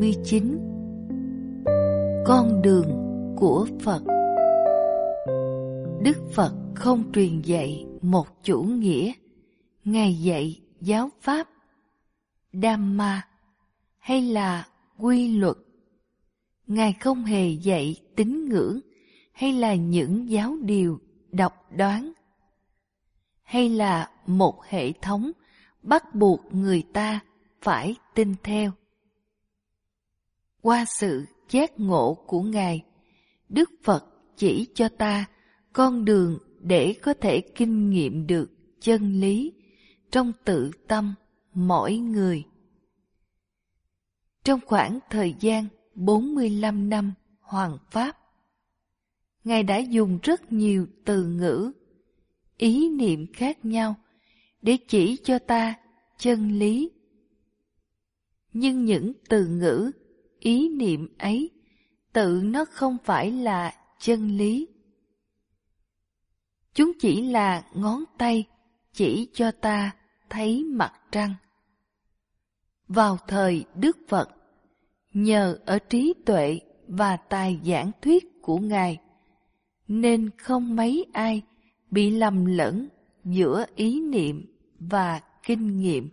29. Con đường của Phật. Đức Phật không truyền dạy một chủ nghĩa, Ngài dạy giáo pháp, Dhamma hay là quy luật. Ngài không hề dạy tín ngưỡng hay là những giáo điều độc đoán, hay là một hệ thống bắt buộc người ta phải tin theo. Qua sự giác ngộ của Ngài, Đức Phật chỉ cho ta con đường để có thể kinh nghiệm được chân lý trong tự tâm mỗi người. Trong khoảng thời gian 45 năm hoằng pháp, Ngài đã dùng rất nhiều từ ngữ, ý niệm khác nhau để chỉ cho ta chân lý. Nhưng những từ ngữ, ý niệm ấy tự nó không phải là chân lý. Chúng chỉ là ngón tay chỉ cho ta thấy mặt trăng. Vào thời Đức Phật, nhờ ở trí tuệ và tài giảng thuyết của Ngài, nên không mấy ai bị lầm lẫn giữa ý niệm và kinh nghiệm.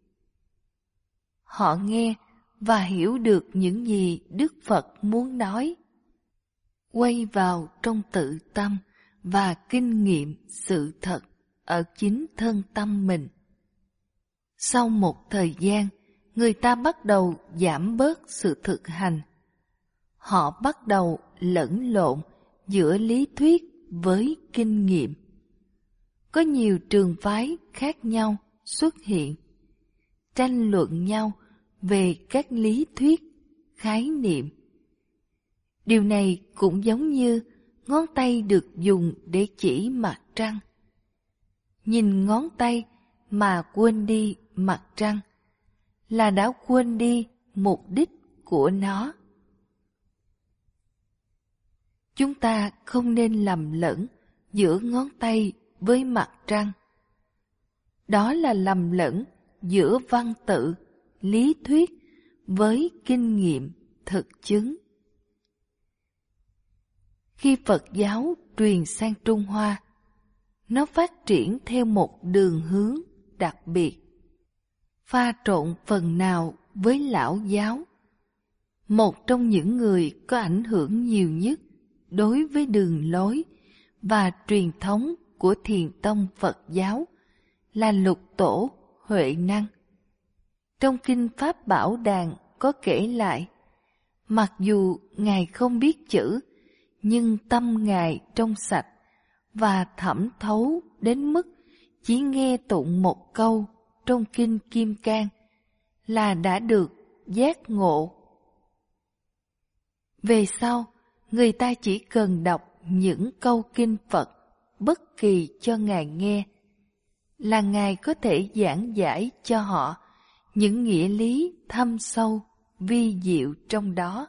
Họ nghe và hiểu được những gì Đức Phật muốn nói, quay vào trong tự tâm và kinh nghiệm sự thật ở chính thân tâm mình. Sau một thời gian, người ta bắt đầu giảm bớt sự thực hành. Họ bắt đầu lẫn lộn giữa lý thuyết với kinh nghiệm. Có nhiều trường phái khác nhau xuất hiện, tranh luận nhau về các lý thuyết, khái niệm. Điều này cũng giống như ngón tay được dùng để chỉ mặt trăng. Nhìn ngón tay mà quên đi mặt trăng là đã quên đi mục đích của nó. Chúng ta không nên lầm lẫn giữa ngón tay với mặt trăng. Đó là lầm lẫn giữa văn tự, lý thuyết với kinh nghiệm thực chứng. Khi Phật giáo truyền sang Trung Hoa, nó phát triển theo một đường hướng đặc biệt, pha trộn phần nào với lão giáo. Một trong những người có ảnh hưởng nhiều nhất đối với đường lối và truyền thống của Thiền tông Phật giáo là Lục Tổ Huệ Năng. Trong Kinh Pháp Bảo Đàn có kể lại, mặc dù Ngài không biết chữ, nhưng tâm Ngài trong sạch và thẩm thấu đến mức chỉ nghe tụng một câu trong Kinh Kim Cang là đã được giác ngộ. Về sau, người ta chỉ cần đọc những câu kinh Phật bất kỳ cho Ngài nghe là Ngài có thể giảng giải cho họ những nghĩa lý thâm sâu, vi diệu trong đó.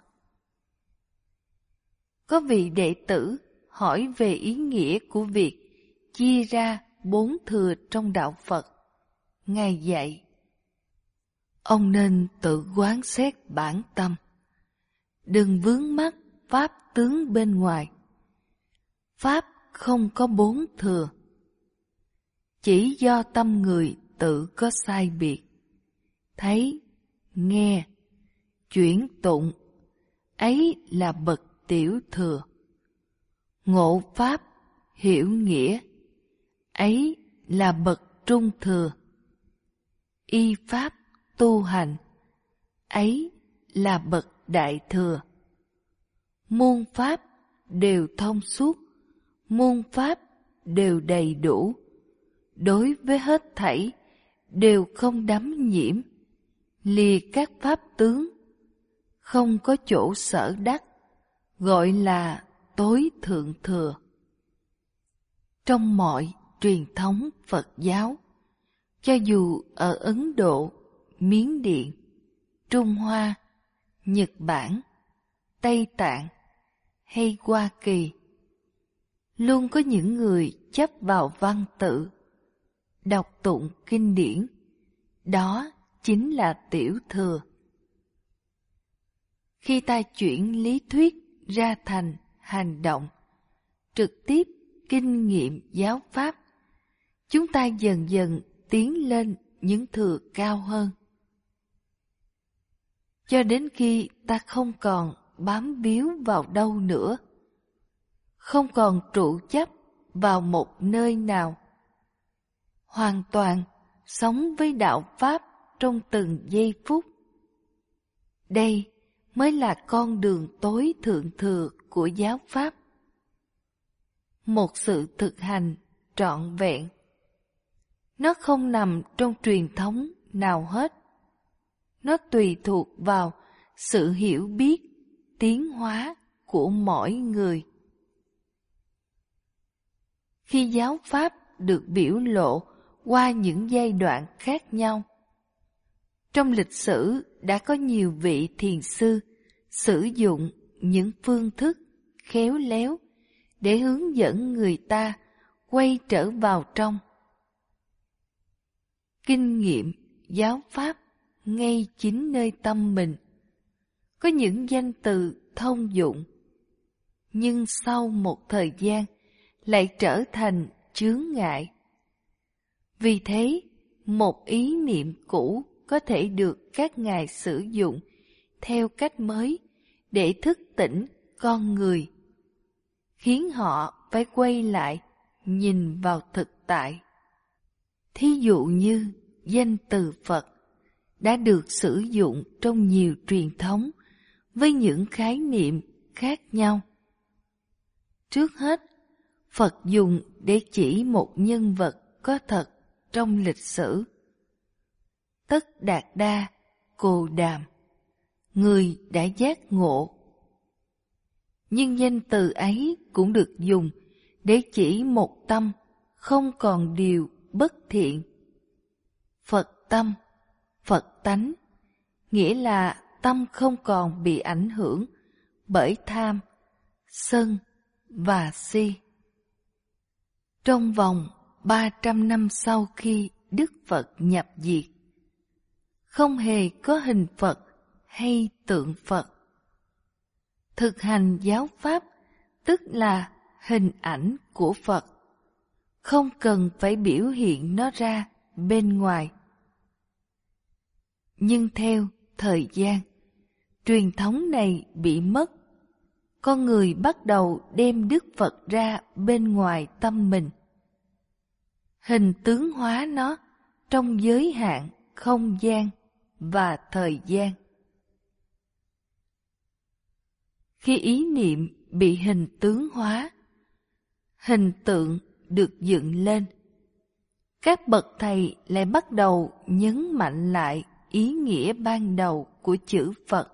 Có vị đệ tử hỏi về ý nghĩa của việc chia ra 4 thừa trong đạo Phật. Ngài dạy, ông nên tự quán xét bản tâm, đừng vướng mắc pháp tướng bên ngoài. Pháp không có 4 thừa, chỉ do tâm người tự có sai biệt. Thấy, nghe, chuyển tụng, ấy là bậc tiểu thừa. Ngộ pháp, hiểu nghĩa, ấy là bậc trung thừa. Y pháp tu hành, ấy là bậc đại thừa. Muôn pháp đều thông suốt, muôn pháp đều đầy đủ. Đối với hết thảy đều không đắm nhiễm, lìa các pháp tướng, không có chỗ sở đắc, gọi là tối thượng thừa. Trong mọi truyền thống Phật giáo, cho dù ở Ấn Độ, Miến Điện, Trung Hoa, Nhật Bản, Tây Tạng hay Hoa Kỳ, luôn có những người chấp vào văn tự, đọc tụng kinh điển, đó chính là tiểu thừa. Khi ta chuyển lý thuyết ra thành hành động, trực tiếp kinh nghiệm giáo pháp, chúng ta dần dần tiến lên những thừa cao hơn. Cho đến khi ta không còn bám víu vào đâu nữa, không còn trụ chấp vào một nơi nào, hoàn toàn sống với đạo pháp trong từng giây phút. Đây mới là con đường tối thượng thừa của giáo pháp. Một sự thực hành trọn vẹn. Nó không nằm trong truyền thống nào hết. Nó tùy thuộc vào sự hiểu biết, tiến hóa của mỗi người. Khi giáo pháp được biểu lộ qua những giai đoạn khác nhau, trong lịch sử đã có nhiều vị thiền sư sử dụng những phương thức khéo léo để hướng dẫn người ta quay trở vào trong. Kinh nghiệm giáo pháp ngay chính nơi tâm mình. Có những danh từ thông dụng, nhưng sau một thời gian lại trở thành chướng ngại. Vì thế, một ý niệm cũ có thể được các ngài sử dụng theo cách mới để thức tỉnh con người, khiến họ phải quay lại nhìn vào thực tại. Thí dụ như danh từ Phật đã được sử dụng trong nhiều truyền thống với những khái niệm khác nhau. Trước hết, Phật dùng để chỉ một nhân vật có thật trong lịch sử. Tất Đạt Đa Cồ Đàm, người đã giác ngộ. Nhưng danh từ ấy cũng được dùng để chỉ một tâm không còn điều bất thiện. Phật tâm, Phật tánh, nghĩa là tâm không còn bị ảnh hưởng bởi tham, sân và si. Trong vòng 300 năm sau khi Đức Phật nhập diệt, không hề có hình Phật hay tượng Phật. Thực hành giáo pháp tức là hình ảnh của Phật, không cần phải biểu hiện nó ra bên ngoài. Nhưng theo thời gian, truyền thống này bị mất. Con người bắt đầu đem Đức Phật ra bên ngoài tâm mình, hình tướng hóa nó trong giới hạn không gian và thời gian. Khi ý niệm bị hình tướng hóa, hình tượng được dựng lên, các bậc thầy lại bắt đầu nhấn mạnh lại ý nghĩa ban đầu của chữ Phật.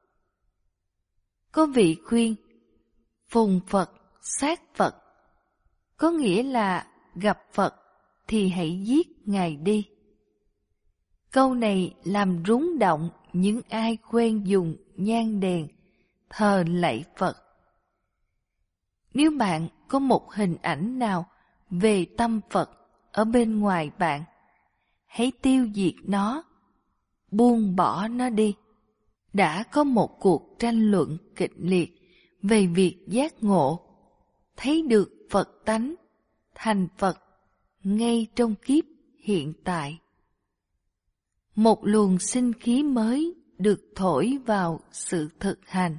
Có vị khuyên, phùng Phật, sát Phật, có nghĩa là gặp Phật thì hãy giết Ngài đi. Câu này làm rúng động những ai quen dùng nhang đèn, thờ lạy Phật. Nếu bạn có một hình ảnh nào về tâm Phật ở bên ngoài bạn, hãy tiêu diệt nó, buông bỏ nó đi. Đã có một cuộc tranh luận kịch liệt về việc giác ngộ, thấy được Phật tánh, thành Phật ngay trong kiếp hiện tại. Một luồng sinh khí mới được thổi vào sự thực hành.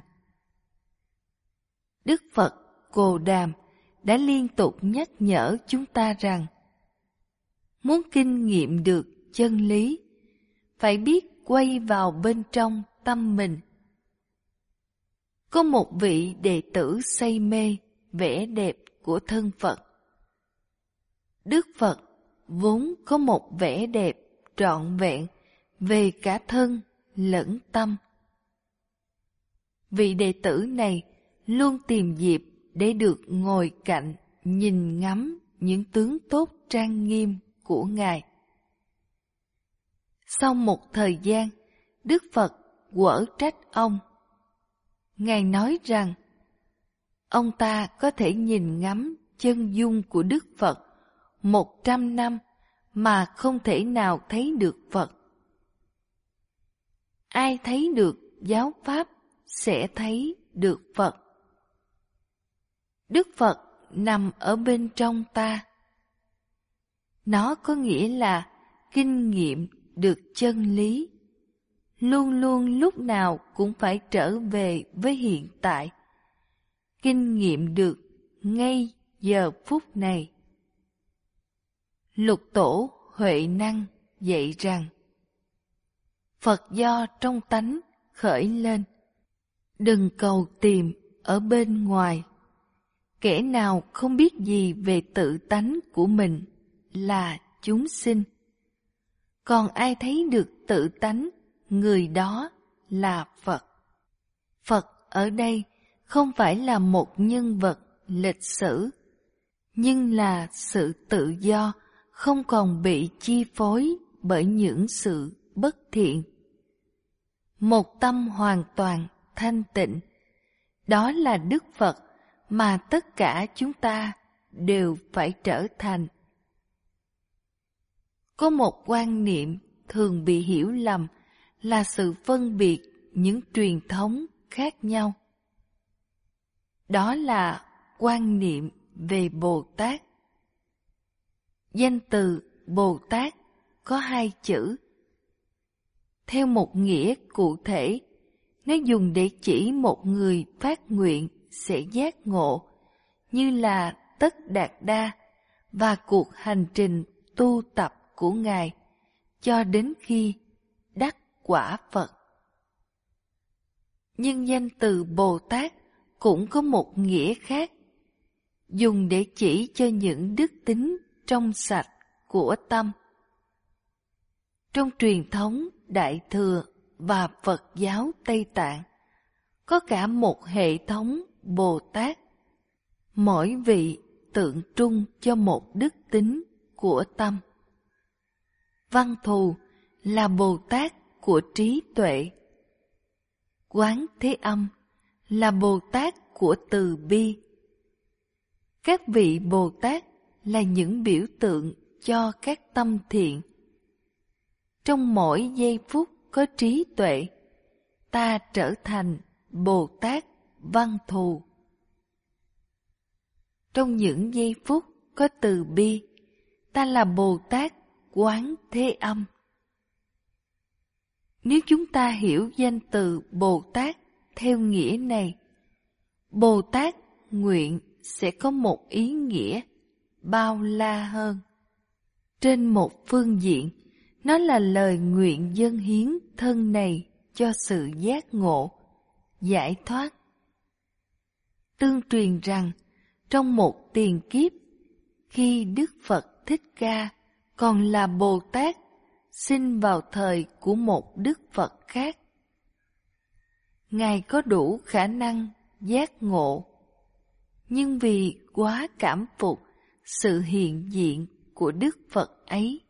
Đức Phật Cồ Đàm đã liên tục nhắc nhở chúng ta rằng, muốn kinh nghiệm được chân lý, phải biết quay vào bên trong tâm mình. Có một vị đệ tử say mê vẻ đẹp của thân Phật. Đức Phật vốn có một vẻ đẹp trọn vẹn về cả thân lẫn tâm. Vị đệ tử này luôn tìm dịp để được ngồi cạnh nhìn ngắm những tướng tốt trang nghiêm của Ngài. Sau một thời gian, Đức Phật quở trách ông. Ngài nói rằng, ông ta có thể nhìn ngắm chân dung của Đức Phật 100 năm mà không thể nào thấy được Phật. Ai thấy được giáo pháp sẽ thấy được Phật. Đức Phật nằm ở bên trong ta. Nó có nghĩa là kinh nghiệm được chân lý. Luôn luôn lúc nào cũng phải trở về với hiện tại. Kinh nghiệm được ngay giờ phút này. Lục Tổ Huệ Năng dạy rằng, Phật do trong tánh khởi lên, đừng cầu tìm ở bên ngoài. Kẻ nào không biết gì về tự tánh của mình là chúng sinh. Còn ai thấy được tự tánh, người đó là Phật. Phật ở đây không phải là một nhân vật lịch sử, nhưng là sự tự do, không còn bị chi phối bởi những sự bất thiện. Một tâm hoàn toàn thanh tịnh, đó là Đức Phật mà tất cả chúng ta đều phải trở thành. Có một quan niệm thường bị hiểu lầm là sự phân biệt những truyền thống khác nhau. Đó là quan niệm về Bồ Tát. Danh từ Bồ Tát có hai chữ. Theo một nghĩa cụ thể, nó dùng để chỉ một người phát nguyện sẽ giác ngộ, như là Tất Đạt Đa và cuộc hành trình tu tập của Ngài cho đến khi đắc quả Phật. Nhưng danh từ Bồ Tát cũng có một nghĩa khác, dùng để chỉ cho những đức tính trong sạch của tâm. Trong truyền thống Đại Thừa và Phật giáo Tây Tạng, có cả một hệ thống Bồ Tát. Mỗi vị tượng trưng cho một đức tính của tâm. Văn Thù là Bồ Tát của trí tuệ. Quán Thế Âm là Bồ Tát của từ bi. Các vị Bồ Tát là những biểu tượng cho các tâm thiện. Trong mỗi giây phút có trí tuệ, ta trở thành Bồ Tát Văn Thù. Trong những giây phút có từ bi, ta là Bồ Tát Quán Thế Âm. Nếu chúng ta hiểu danh từ Bồ Tát theo nghĩa này, Bồ Tát nguyện sẽ có một ý nghĩa bao la hơn. Trên một phương diện, nó là lời nguyện dâng hiến thân này cho sự giác ngộ, giải thoát. Tương truyền rằng, trong một tiền kiếp, khi Đức Phật Thích Ca còn là Bồ Tát, sinh vào thời của một Đức Phật khác. Ngài có đủ khả năng giác ngộ, nhưng vì quá cảm phục sự hiện diện của Đức Phật ấy,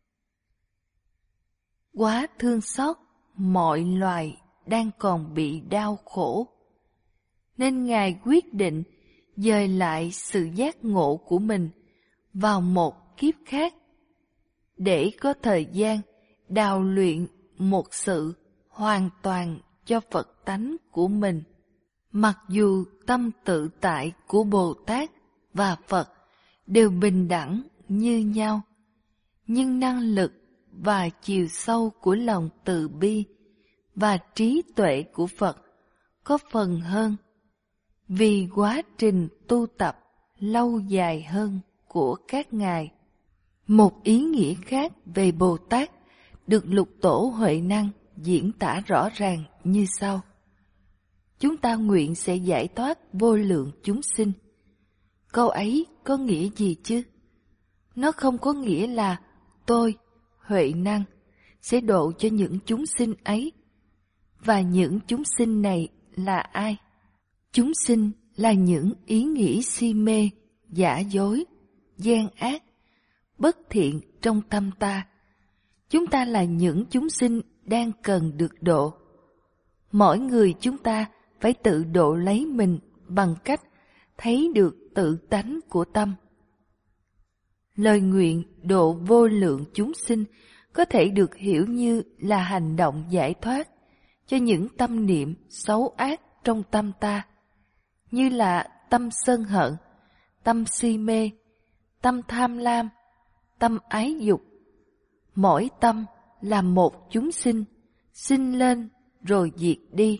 quá thương xót mọi loài đang còn bị đau khổ, nên Ngài quyết định dời lại sự giác ngộ của mình vào một kiếp khác, để có thời gian đào luyện một sự hoàn toàn cho Phật tánh của mình. Mặc dù tâm tự tại của Bồ Tát và Phật đều bình đẳng như nhau, nhưng năng lực và chiều sâu của lòng từ bi và trí tuệ của Phật có phần hơn, vì quá trình tu tập lâu dài hơn của các ngài. Một ý nghĩa khác về Bồ Tát được Lục Tổ Huệ Năng diễn tả rõ ràng như sau. Chúng ta nguyện sẽ giải thoát vô lượng chúng sinh. Câu ấy có nghĩa gì chứ? Nó không có nghĩa là tôi, Huệ Năng, sẽ độ cho những chúng sinh ấy. Và những chúng sinh này là ai? Chúng sinh là những ý nghĩ si mê, giả dối, gian ác, bất thiện trong tâm ta. Chúng ta là những chúng sinh đang cần được độ. Mỗi người chúng ta phải tự độ lấy mình bằng cách thấy được tự tánh của tâm. Lời nguyện độ vô lượng chúng sinh có thể được hiểu như là hành động giải thoát cho những tâm niệm xấu ác trong tâm ta, như là tâm sân hận, tâm si mê, tâm tham lam, tâm ái dục. Mỗi tâm là một chúng sinh, sinh lên rồi diệt đi.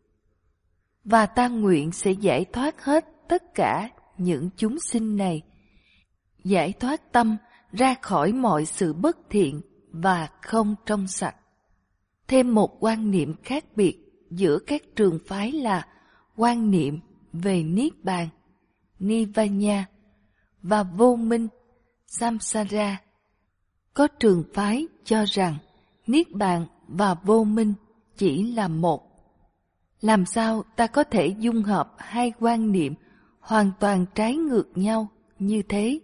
Và ta nguyện sẽ giải thoát hết tất cả những chúng sinh này, giải thoát tâm ra khỏi mọi sự bất thiện và không trong sạch. Thêm một quan niệm khác biệt giữa các trường phái là quan niệm về Niết Bàn, Nirvana, và vô minh, Samsara. Có trường phái cho rằng Niết Bàn và vô minh chỉ là một. Làm sao ta có thể dung hợp hai quan niệm hoàn toàn trái ngược nhau như thế?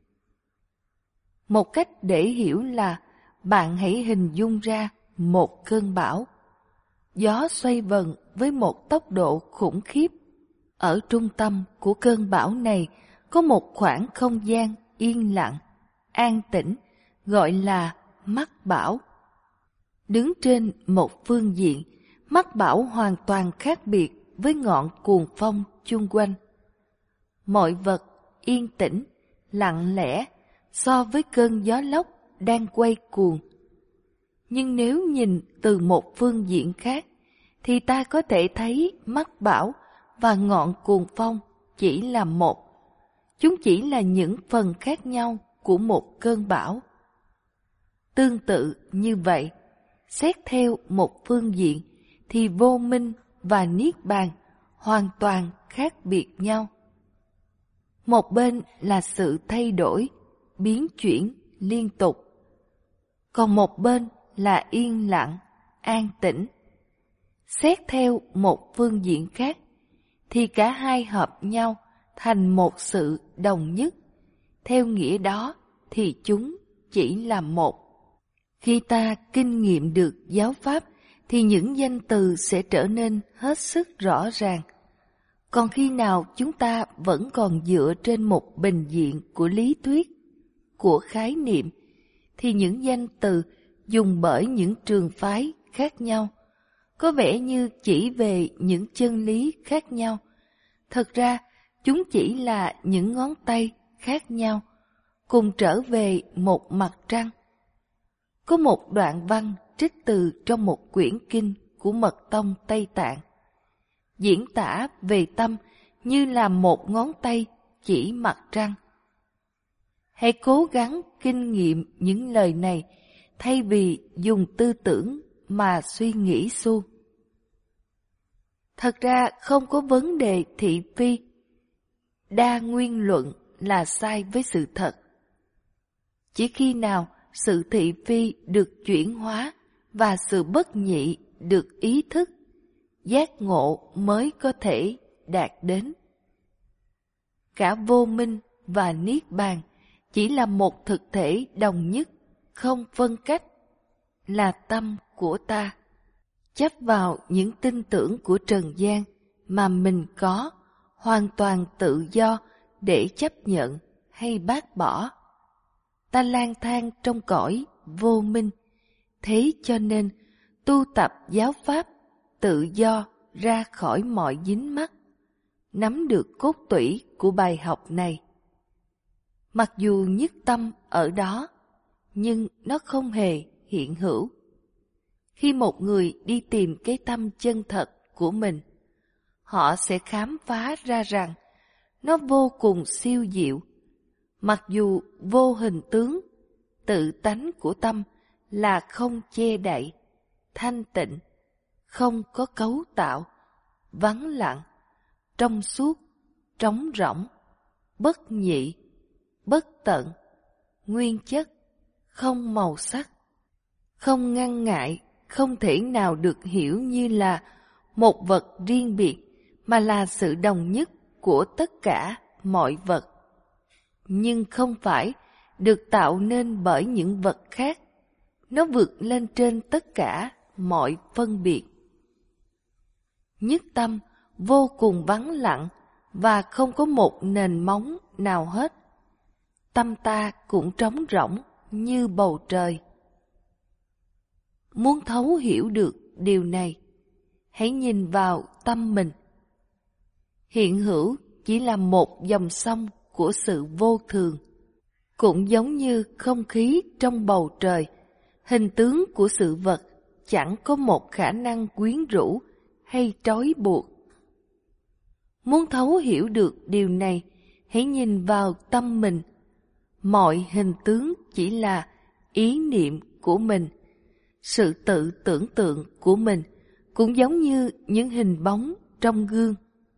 Một cách để hiểu là bạn hãy hình dung ra một cơn bão. Gió xoay vần với một tốc độ khủng khiếp. Ở trung tâm của cơn bão này có một khoảng không gian yên lặng, an tĩnh, gọi là mắt bão. Đứng trên một phương diện, mắt bão hoàn toàn khác biệt với ngọn cuồng phong chung quanh. Mọi vật yên tĩnh, lặng lẽ so với cơn gió lốc đang quay cuồng. Nhưng nếu nhìn từ một phương diện khác, thì ta có thể thấy mắt bão và ngọn cuồng phong chỉ là một. Chúng chỉ là những phần khác nhau của một cơn bão. Tương tự như vậy, xét theo một phương diện thì vô minh và Niết Bàn hoàn toàn khác biệt nhau. Một bên là sự thay đổi, biến chuyển liên tục, còn một bên là yên lặng, an tĩnh. Xét theo một phương diện khác thì cả hai hợp nhau thành một sự đồng nhất. Theo nghĩa đó thì chúng chỉ là một. Khi ta kinh nghiệm được giáo pháp thì những danh từ sẽ trở nên hết sức rõ ràng. Còn khi nào chúng ta vẫn còn dựa trên một bình diện của lý thuyết, của khái niệm, thì những danh từ dùng bởi những trường phái khác nhau có vẻ như chỉ về những chân lý khác nhau. Thật ra, chúng chỉ là những ngón tay khác nhau, cùng trở về một mặt trăng. Có một đoạn văn trích từ trong một quyển kinh của Mật tông Tây Tạng, diễn tả về tâm như là một ngón tay chỉ mặt trăng. Hãy cố gắng kinh nghiệm những lời này thay vì dùng tư tưởng mà suy nghĩ suông. Thật ra không có vấn đề thị phi. Đa nguyên luận là sai với sự thật. Chỉ khi nào sự thị phi được chuyển hóa và sự bất nhị được ý thức, giác ngộ mới có thể đạt đến. Cả vô minh và Niết Bàn chỉ là một thực thể đồng nhất, không phân cách, là tâm của ta. Chấp vào những tin tưởng của trần gian mà mình có, hoàn toàn tự do để chấp nhận hay bác bỏ. Ta lang thang trong cõi vô minh, thế cho nên tu tập giáo pháp tự do ra khỏi mọi dính mắc, nắm được cốt tủy của bài học này. Mặc dù nhất tâm ở đó, nhưng nó không hề hiện hữu. Khi một người đi tìm cái tâm chân thật của mình, họ sẽ khám phá ra rằng nó vô cùng siêu diệu. Mặc dù vô hình tướng, tự tánh của tâm là không che đậy, thanh tịnh, không có cấu tạo, vắng lặng, trong suốt, trống rỗng, bất nhị, bất tận, nguyên chất, không màu sắc, không ngăn ngại, không thể nào được hiểu như là một vật riêng biệt, mà là sự đồng nhất của tất cả mọi vật. Nhưng không phải được tạo nên bởi những vật khác, nó vượt lên trên tất cả mọi phân biệt. Nhất tâm vô cùng vắng lặng và không có một nền móng nào hết. Tâm ta cũng trống rỗng như bầu trời. Muốn thấu hiểu được điều này, hãy nhìn vào tâm mình. Hiện hữu chỉ là một dòng sông của sự vô thường. Cũng giống như không khí trong bầu trời, hình tướng của sự vật chẳng có một khả năng quyến rũ hay trói buộc. Muốn thấu hiểu được điều này, hãy nhìn vào tâm mình. Mọi hình tướng chỉ là ý niệm của mình. Sự tự tưởng tượng của mình cũng giống như những hình bóng trong gương.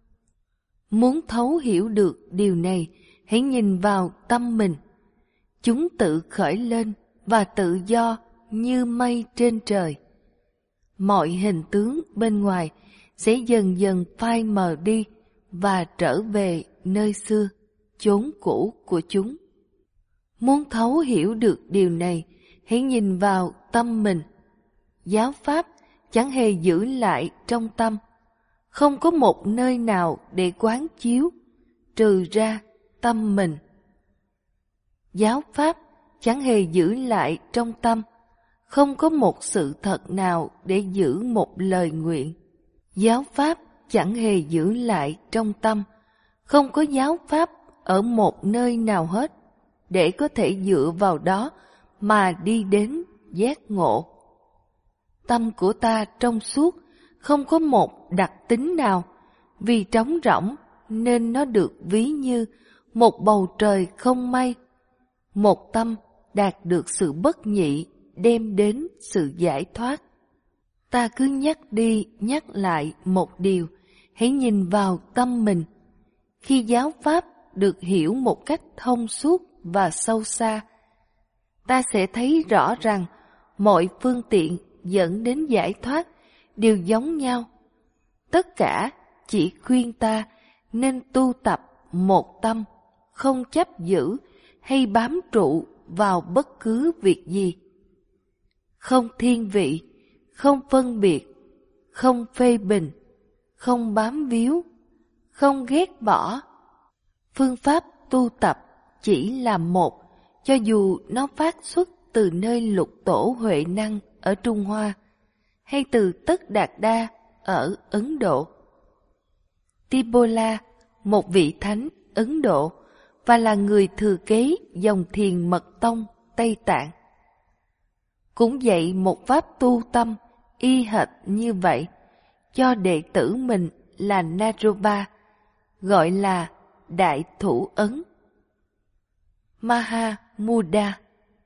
Muốn thấu hiểu được điều này, hãy nhìn vào tâm mình. Chúng tự khởi lên và tự do như mây trên trời. Mọi hình tướng bên ngoài sẽ dần dần phai mờ đi và trở về nơi xưa, chốn cũ của chúng. Muốn thấu hiểu được điều này, hãy nhìn vào tâm mình. Giáo pháp chẳng hề giữ lại trong tâm. Không có một nơi nào để quán chiếu, trừ ra tâm mình. Giáo pháp chẳng hề giữ lại trong tâm. Không có một sự thật nào để giữ một lời nguyện. Giáo pháp chẳng hề giữ lại trong tâm. Không có giáo pháp ở một nơi nào hết để có thể dựa vào đó mà đi đến giác ngộ. Tâm của ta trong suốt, không có một đặc tính nào, vì trống rỗng nên nó được ví như một bầu trời không mây. Một tâm đạt được sự bất nhị đem đến sự giải thoát. Ta cứ nhắc đi nhắc lại một điều, hãy nhìn vào tâm mình. Khi giáo pháp được hiểu một cách thông suốt và sâu xa, ta sẽ thấy rõ rằng mọi phương tiện dẫn đến giải thoát đều giống nhau. Tất cả chỉ khuyên ta nên tu tập một tâm, không chấp giữ hay bám trụ vào bất cứ việc gì. Không thiên vị, không phân biệt, không phê bình, không bám víu, không ghét bỏ. Phương pháp tu tập chỉ là một, cho dù nó phát xuất từ nơi Lục Tổ Huệ Năng ở Trung Hoa, hay từ Tất Đạt Đa ở Ấn Độ. Tipola, một vị thánh Ấn Độ, và là người thừa kế dòng thiền mật tông Tây Tạng, cũng dạy một pháp tu tâm y hệt như vậy cho đệ tử mình là Naropa, gọi là Đại Thủ Ấn. Mahamudra.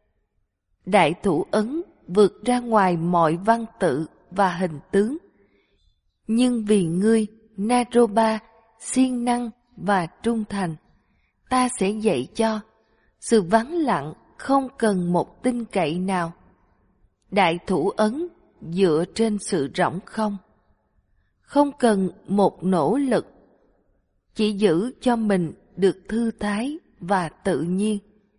Đại Thủ Ấn vượt ra ngoài mọi văn tự và hình tướng. Nhưng vì ngươi, Naropa, siêng năng và trung thành, ta sẽ dạy cho sự vắng lặng không cần một tin cậy nào. Đại Thủ Ấn dựa trên sự rỗng không. Không cần một nỗ lực, chỉ giữ cho mình được thư thái và tự nhiên.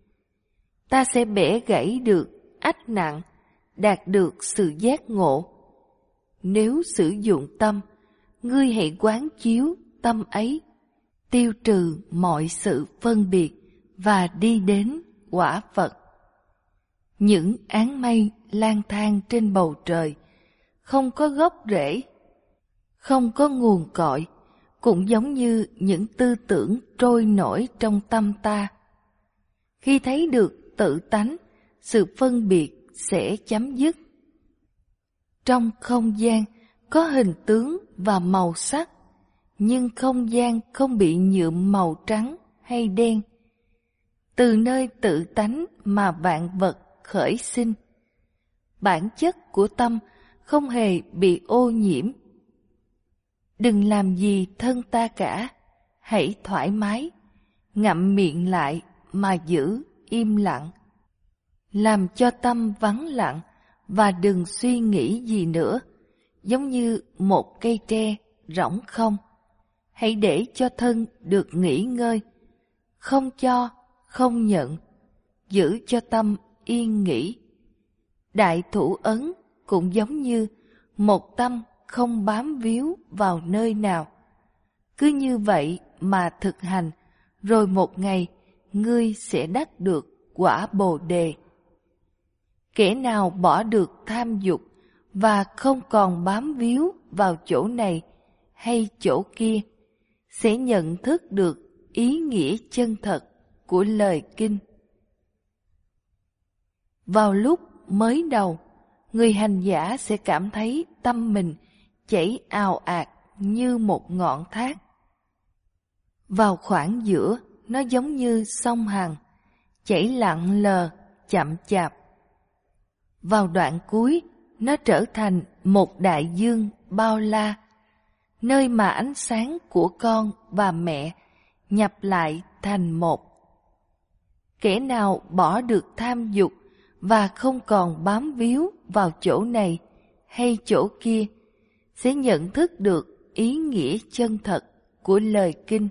Ta sẽ bẻ gãy được ách nặng, đạt được sự giác ngộ. Nếu sử dụng tâm, ngươi hãy quán chiếu tâm ấy, tiêu trừ mọi sự phân biệt và đi đến quả Phật. Những áng mây lang thang trên bầu trời, không có gốc rễ, không có nguồn cội, cũng giống như những tư tưởng trôi nổi trong tâm ta. Khi thấy được tự tánh, sự phân biệt sẽ chấm dứt. Trong không gian có hình tướng và màu sắc, nhưng không gian không bị nhuộm màu trắng hay đen. Từ nơi tự tánh mà vạn vật khởi sinh, bản chất của tâm không hề bị ô nhiễm. Đừng làm gì thân ta cả, hãy thoải mái, ngậm miệng lại mà giữ im lặng. Làm cho tâm vắng lặng và đừng suy nghĩ gì nữa, giống như một cây tre rỗng không. Hãy để cho thân được nghỉ ngơi, không cho, không nhận, giữ cho tâm yên nghỉ. Đại Thủ Ấn cũng giống như một tâm không bám víu vào nơi nào. Cứ như vậy mà thực hành, rồi một ngày ngươi sẽ đắc được quả Bồ Đề. Kẻ nào bỏ được tham dục và không còn bám víu vào chỗ này hay chỗ kia sẽ nhận thức được ý nghĩa chân thật của lời kinh. Vào lúc mới đầu, người hành giả sẽ cảm thấy tâm mình chảy ào ạt như một ngọn thác. Vào khoảng giữa, nó giống như sông Hằng, chảy lặng lờ, chậm chạp. Vào đoạn cuối, nó trở thành một đại dương bao la, nơi mà ánh sáng của con và mẹ nhập lại thành một. Kẻ nào bỏ được tham dục và không còn bám víu vào chỗ này hay chỗ kia sẽ nhận thức được ý nghĩa chân thật của lời kinh.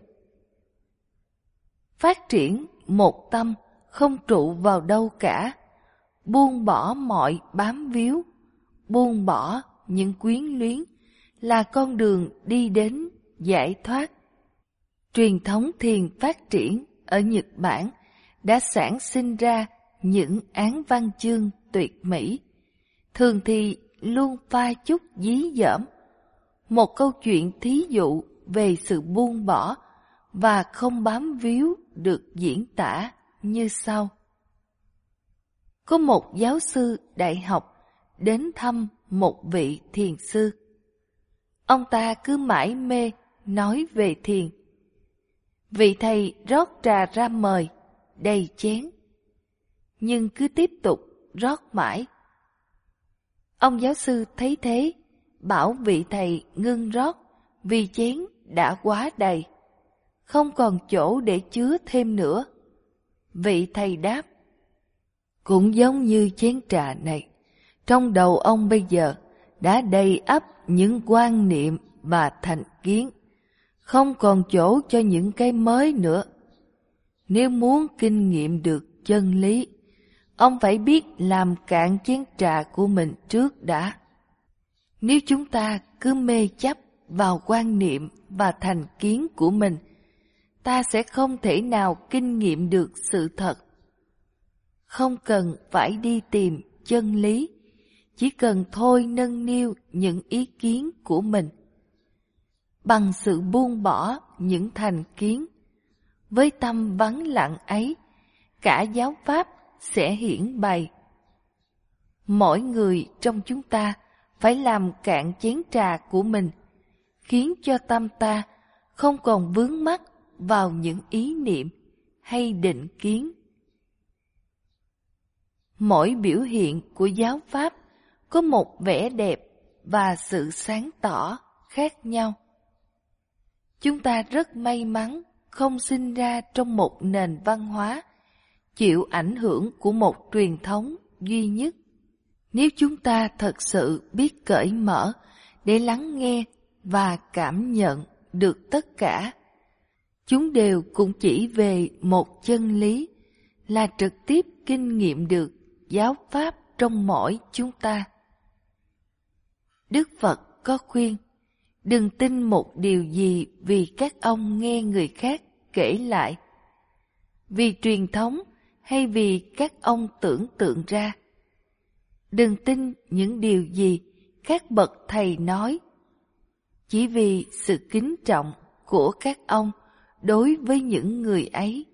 Phát triển một tâm không trụ vào đâu cả, buông bỏ mọi bám víu, buông bỏ những quyến luyến là con đường đi đến giải thoát. Truyền thống thiền phát triển ở Nhật Bản đã sản sinh ra những án văn chương tuyệt mỹ, thường thì luôn pha chút dí dỏm. Một câu chuyện thí dụ về sự buông bỏ và không bám víu được diễn tả như sau. Có một giáo sư đại học đến thăm một vị thiền sư. Ông ta cứ mải mê nói về thiền. Vị thầy rót trà ra mời, đầy chén, nhưng cứ tiếp tục rót mãi. Ông giáo sư thấy thế, bảo vị thầy ngưng rót vì chén đã quá đầy, không còn chỗ để chứa thêm nữa. Vị thầy đáp, cũng giống như chén trà này, trong đầu ông bây giờ đã đầy ắp những quan niệm và thành kiến, không còn chỗ cho những cái mới nữa. Nếu muốn kinh nghiệm được chân lý, ông phải biết làm cạn chén trà của mình trước đã. Nếu chúng ta cứ mê chấp vào quan niệm và thành kiến của mình, ta sẽ không thể nào kinh nghiệm được sự thật. Không cần phải đi tìm chân lý, chỉ cần thôi nâng niu những ý kiến của mình. Bằng sự buông bỏ những thành kiến, với tâm vắng lặng ấy, cả giáo pháp sẽ hiển bày. Mỗi người trong chúng ta phải làm cạn chén trà của mình, khiến cho tâm ta không còn vướng mắc vào những ý niệm hay định kiến. Mỗi biểu hiện của giáo pháp có một vẻ đẹp và sự sáng tỏ khác nhau. Chúng ta rất may mắn không sinh ra trong một nền văn hóa chịu ảnh hưởng của một truyền thống duy nhất. Nếu chúng ta thật sự biết cởi mở để lắng nghe và cảm nhận được tất cả, chúng đều cũng chỉ về một chân lý là trực tiếp kinh nghiệm được giáo pháp trong mỗi chúng ta. Đức Phật có khuyên, đừng tin một điều gì vì các ông nghe người khác kể lại, vì truyền thống hay vì các ông tưởng tượng ra. Đừng tin những điều gì các bậc thầy nói, chỉ vì sự kính trọng của các ông đối với những người ấy.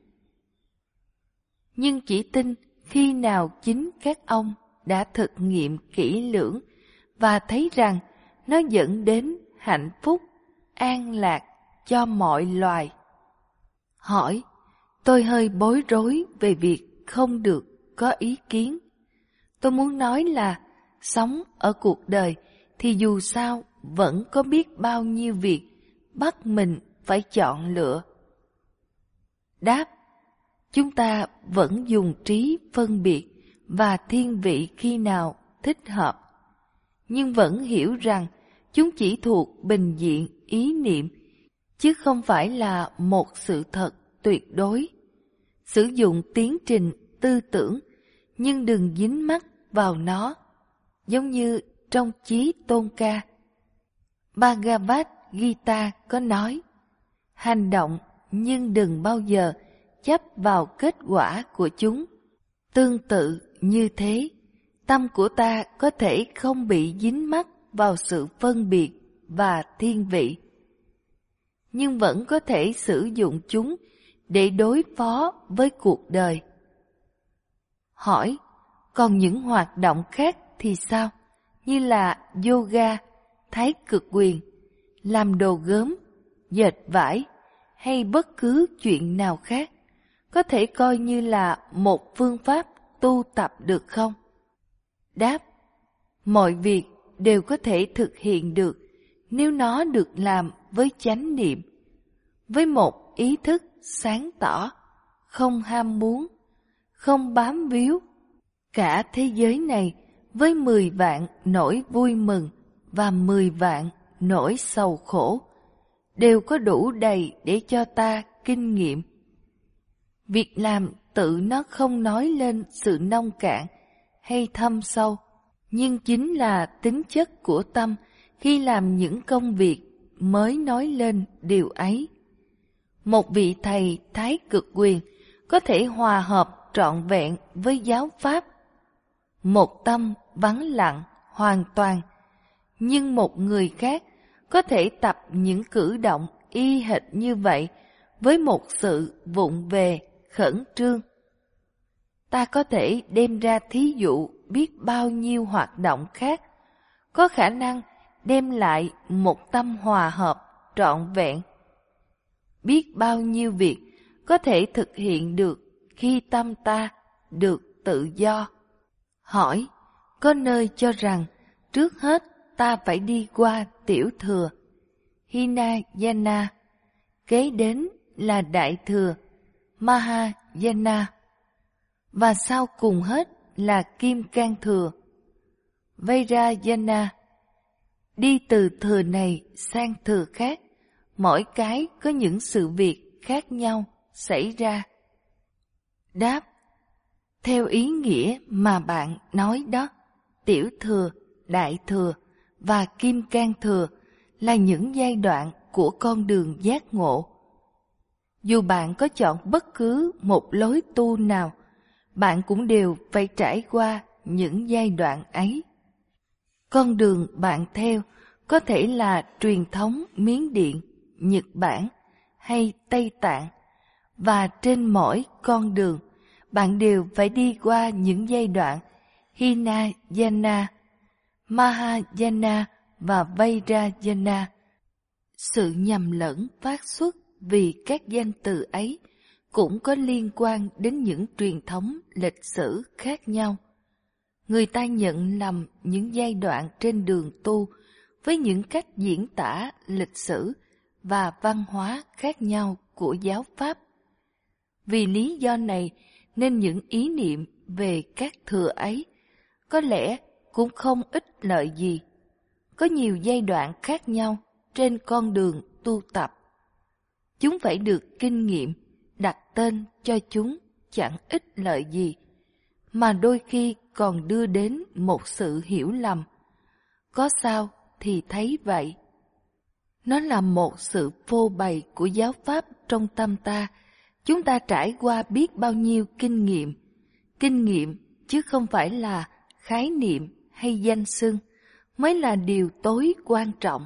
Nhưng chỉ tin khi nào chính các ông đã thực nghiệm kỹ lưỡng và thấy rằng nó dẫn đến hạnh phúc, an lạc cho mọi loài. Hỏi, tôi hơi bối rối về việc không được có ý kiến. Tôi muốn nói là sống ở cuộc đời thì dù sao vẫn có biết bao nhiêu việc bắt mình phải chọn lựa. Đáp, chúng ta vẫn dùng trí phân biệt và thiên vị khi nào thích hợp, nhưng vẫn hiểu rằng chúng chỉ thuộc bình diện ý niệm, chứ không phải là một sự thật tuyệt đối. Sử dụng tiến trình tư tưởng, nhưng đừng dính mắc vào nó, giống như trong Chí Tôn Ca. Bhagavad Gita có nói, hành động nhưng đừng bao giờ chấp vào kết quả của chúng. Tương tự như thế, tâm của ta có thể không bị dính mắc vào sự phân biệt và thiên vị, nhưng vẫn có thể sử dụng chúng để đối phó với cuộc đời. Hỏi, còn những hoạt động khác thì sao? Như là yoga, thái cực quyền, làm đồ gốm, dệt vải hay bất cứ chuyện nào khác, có thể coi như là một phương pháp tu tập được không? Đáp, mọi việc đều có thể thực hiện được nếu nó được làm với chánh niệm, với một ý thức sáng tỏ, không ham muốn, không bám víu. Cả thế giới này với 10 vạn nỗi vui mừng và 10 vạn nỗi sầu khổ đều có đủ đầy để cho ta kinh nghiệm. Việc làm tự nó không nói lên sự nông cạn hay thâm sâu, nhưng chính là tính chất của tâm khi làm những công việc mới nói lên điều ấy. Một vị thầy thái cực quyền có thể hòa hợp trọn vẹn với giáo pháp, một tâm vắng lặng hoàn toàn, nhưng một người khác có thể tập những cử động y hệt như vậy với một sự vụng về, khẩn trương. Ta có thể đem ra thí dụ biết bao nhiêu hoạt động khác có khả năng đem lại một tâm hòa hợp trọn vẹn. Biết bao nhiêu việc có thể thực hiện được khi tâm ta được tự do. Hỏi, có nơi cho rằng trước hết ta phải đi qua tiểu thừa, Hinayana, kế đến là đại thừa, Mahayana, và sau cùng hết là kim cang thừa, Vajrayana. Đi từ thừa này sang thừa khác, mỗi cái có những sự việc khác nhau xảy ra. Đáp, theo ý nghĩa mà bạn nói đó, tiểu thừa, đại thừa và kim cang thừa là những giai đoạn của con đường giác ngộ. Dù bạn có chọn bất cứ một lối tu nào, bạn cũng đều phải trải qua những giai đoạn ấy. Con đường bạn theo có thể là truyền thống Miến Điện, Nhật Bản hay Tây Tạng, và trên mỗi con đường, bạn đều phải đi qua những giai đoạn Hinayana, Mahayana và Vajrayana. Sự nhầm lẫn phát xuất vì các danh từ ấy cũng có liên quan đến những truyền thống lịch sử khác nhau. Người ta nhận lầm những giai đoạn trên đường tu với những cách diễn tả lịch sử và văn hóa khác nhau của giáo pháp. Vì lý do này nên những ý niệm về các thừa ấy có lẽ cũng không ích lợi gì. Có nhiều giai đoạn khác nhau trên con đường tu tập. Chúng phải được kinh nghiệm, đặt tên cho chúng chẳng ích lợi gì, mà đôi khi còn đưa đến một sự hiểu lầm. Có sao thì thấy vậy. Nó là một sự phô bày của giáo pháp trong tâm ta. Chúng ta trải qua biết bao nhiêu kinh nghiệm chứ không phải là khái niệm hay danh xưng mới là điều tối quan trọng.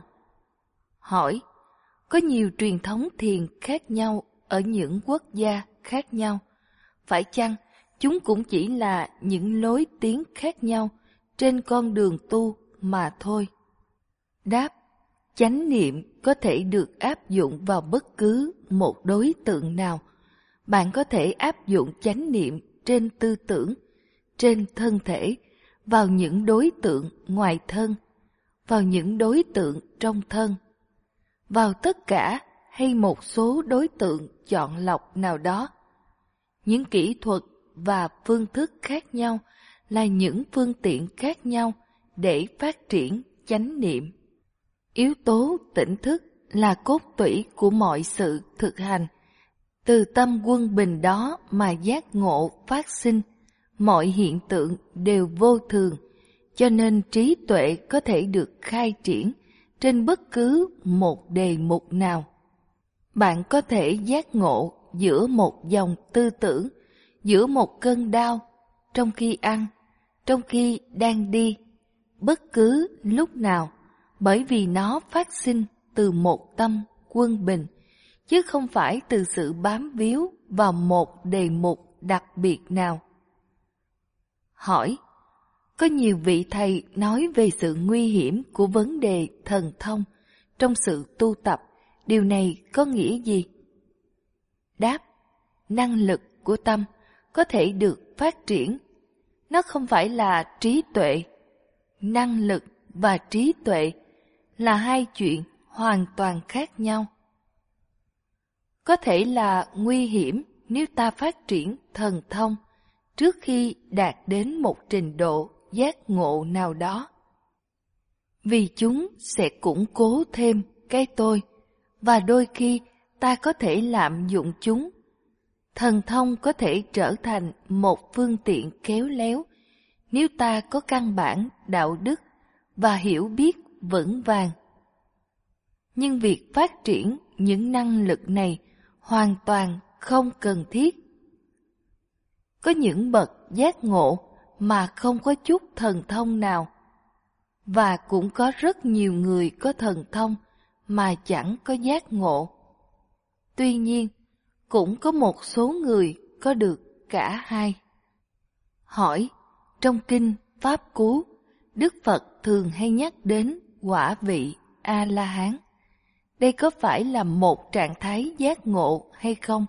Hỏi, có nhiều truyền thống thiền khác nhau ở những quốc gia khác nhau, phải chăng chúng cũng chỉ là những lối tiến khác nhau trên con đường tu mà thôi? Đáp, chánh niệm có thể được áp dụng vào bất cứ một đối tượng nào. Bạn có thể áp dụng chánh niệm trên tư tưởng, trên thân thể, vào những đối tượng ngoài thân, vào những đối tượng trong thân, vào tất cả hay một số đối tượng chọn lọc nào đó. Những kỹ thuật và phương thức khác nhau là những phương tiện khác nhau để phát triển chánh niệm. Yếu tố tỉnh thức là cốt tủy của mọi sự thực hành. Từ tâm quân bình đó mà giác ngộ phát sinh, mọi hiện tượng đều vô thường, cho nên trí tuệ có thể được khai triển trên bất cứ một đề mục nào. Bạn có thể giác ngộ giữa một dòng tư tưởng, giữa một cơn đau, trong khi ăn, trong khi đang đi, bất cứ lúc nào, bởi vì nó phát sinh từ một tâm quân bình, chứ không phải từ sự bám víu vào một đề mục đặc biệt nào. Hỏi: có nhiều vị thầy nói về sự nguy hiểm của vấn đề thần thông trong sự tu tập, điều này có nghĩa gì? Đáp: năng lực của tâm có thể được phát triển. Nó không phải là trí tuệ. Năng lực và trí tuệ là hai chuyện hoàn toàn khác nhau. Có thể là nguy hiểm nếu ta phát triển thần thông trước khi đạt đến một trình độ giác ngộ nào đó, vì chúng sẽ củng cố thêm cái tôi, và đôi khi ta có thể lạm dụng chúng. Thần thông có thể trở thành một phương tiện khéo léo nếu ta có căn bản đạo đức và hiểu biết vững vàng. Nhưng việc phát triển những năng lực này hoàn toàn không cần thiết. Có những bậc giác ngộ mà không có chút thần thông nào, và cũng có rất nhiều người có thần thông mà chẳng có giác ngộ. Tuy nhiên, cũng có một số người có được cả hai. Hỏi: trong kinh Pháp Cú, Đức Phật thường hay nhắc đến quả vị A-la-hán. Đây có phải là một trạng thái giác ngộ hay không?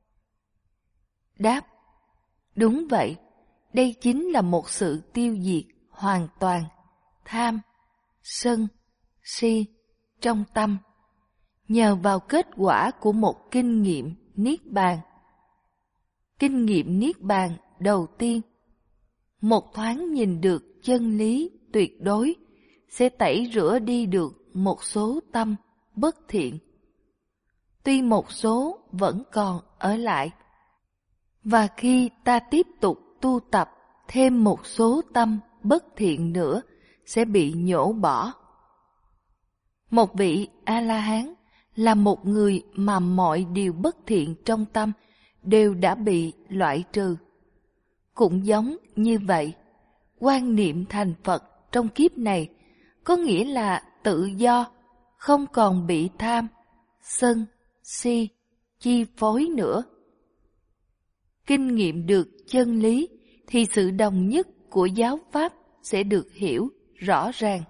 Đáp: đúng vậy, đây chính là một sự tiêu diệt hoàn toàn tham, sân, si trong tâm, nhờ vào kết quả của một kinh nghiệm Niết Bàn. Kinh nghiệm Niết Bàn đầu tiên, một thoáng nhìn được chân lý tuyệt đối, sẽ tẩy rửa đi được một số tâm bất thiện. Tuy một số vẫn còn ở lại, và khi ta tiếp tục tu tập, thêm một số tâm bất thiện nữa sẽ bị nhổ bỏ. Một vị A-la-hán là một người mà mọi điều bất thiện trong tâm đều đã bị loại trừ. Cũng giống như vậy, quan niệm thành Phật trong kiếp này có nghĩa là tự do, không còn bị tham, sân, si chi phối nữa. Kinh nghiệm được chân lý thì sự đồng nhất của giáo pháp sẽ được hiểu rõ ràng.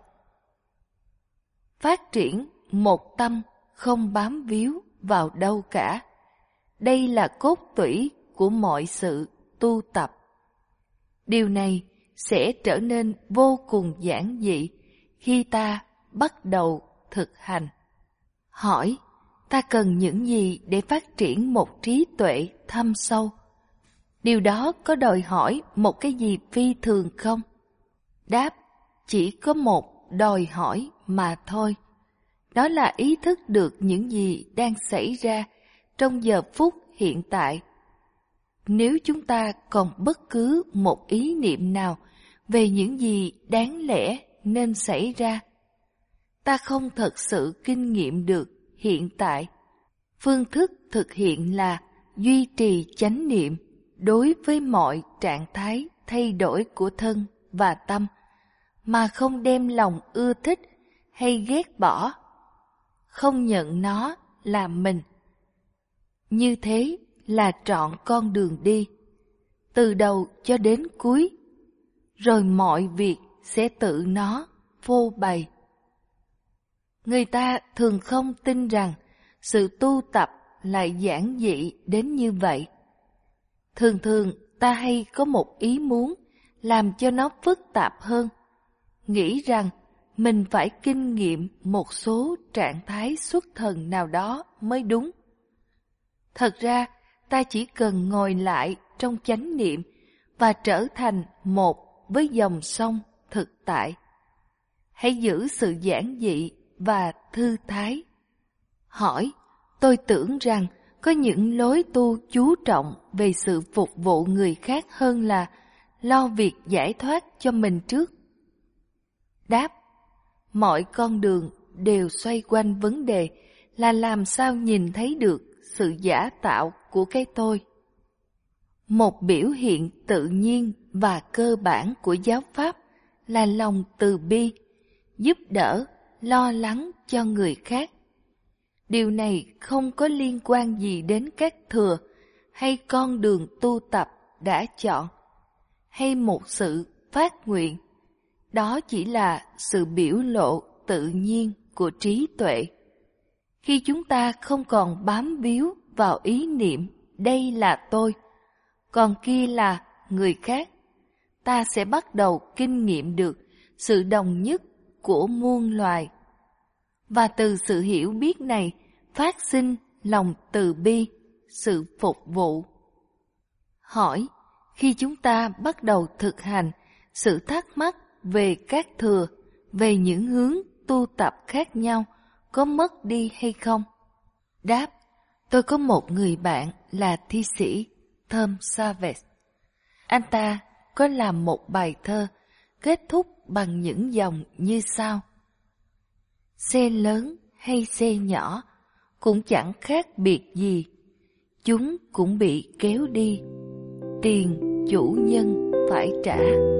Phát triển một tâm không bám víu vào đâu cả. Đây là cốt tủy của mọi sự tu tập. Điều này sẽ trở nên vô cùng giản dị khi ta bắt đầu thực hành. Hỏi: ta cần những gì để phát triển một trí tuệ thâm sâu? Điều đó có đòi hỏi một cái gì phi thường không? Đáp: chỉ có một đòi hỏi mà thôi. Đó là ý thức được những gì đang xảy ra trong giờ phút hiện tại. Nếu chúng ta còn bất cứ một ý niệm nào về những gì đáng lẽ nên xảy ra, ta không thật sự kinh nghiệm được hiện tại. Phương thức thực hiện là duy trì chánh niệm đối với mọi trạng thái thay đổi của thân và tâm, mà không đem lòng ưa thích hay ghét bỏ, không nhận nó là mình. Như thế là trọn con đường đi, từ đầu cho đến cuối, rồi mọi việc sẽ tự nó phô bày. Người ta thường không tin rằng sự tu tập lại giản dị đến như vậy. Thường thường ta hay có một ý muốn làm cho nó phức tạp hơn, nghĩ rằng mình phải kinh nghiệm một số trạng thái xuất thần nào đó mới đúng. Thật ra, ta chỉ cần ngồi lại trong chánh niệm và trở thành một với dòng sông thực tại. Hãy giữ sự giản dị và thư thái. Hỏi: tôi tưởng rằng có những lối tu chú trọng về sự phục vụ người khác hơn là lo việc giải thoát cho mình trước. Đáp: mọi con đường đều xoay quanh vấn đề là làm sao nhìn thấy được sự giả tạo của cái tôi. Một biểu hiện tự nhiên và cơ bản của giáo pháp là lòng từ bi, giúp đỡ, lo lắng cho người khác. Điều này không có liên quan gì đến các thừa hay con đường tu tập đã chọn, hay một sự phát nguyện. Đó chỉ là sự biểu lộ tự nhiên của trí tuệ. Khi chúng ta không còn bám víu vào ý niệm đây là tôi, còn kia là người khác, ta sẽ bắt đầu kinh nghiệm được sự đồng nhất của muôn loài. Và từ sự hiểu biết này phát sinh lòng từ bi, sự phục vụ. Hỏi, khi chúng ta bắt đầu thực hành sự thắc mắc về các thừa, về những hướng tu tập khác nhau, có mất đi hay không? Đáp, tôi có một người bạn là thi sĩ Tom Savage. Anh ta có làm một bài thơ kết thúc bằng những dòng như sau: xe lớn hay xe nhỏ cũng chẳng khác biệt gì, chúng cũng bị kéo đi, tiền chủ nhân phải trả.